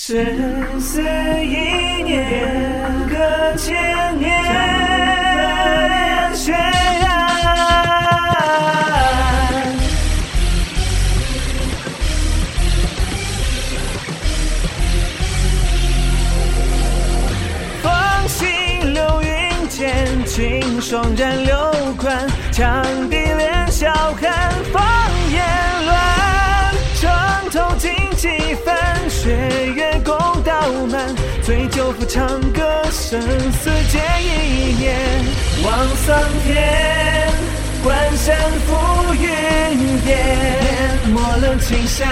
生死一念，隔千年，血染。风行流云间，情双染流款，羌笛连笑喊，烽烟乱，城头尽几番，血月共刀满，醉酒抚长歌，生死皆一念。望桑田，关山浮云烟，莫冷青山，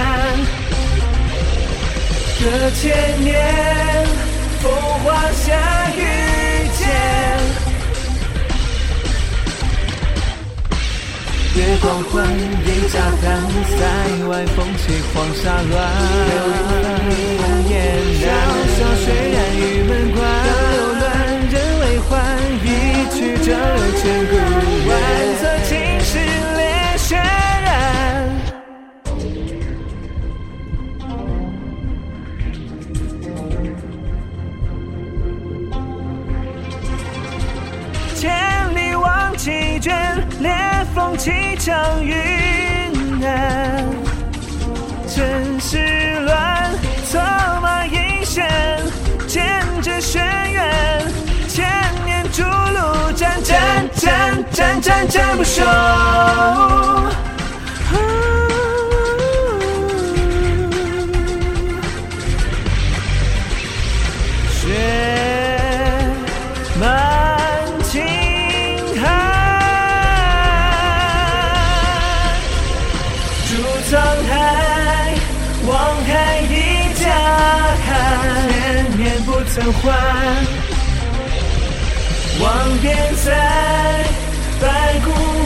隔千年，风华下遇见。月光换一家寒，塞外风起黄沙乱。红颜笑笑水染玉门关，流乱人未还，一曲折流千古。万色青石烈血染。千里望几卷，烈风起长云南。尘世乱，策马迎弦，剑指轩辕，千年逐鹿战战战战战战不休。血满青海，逐沧海，望海一家看，千年不曾还。望边塞，白骨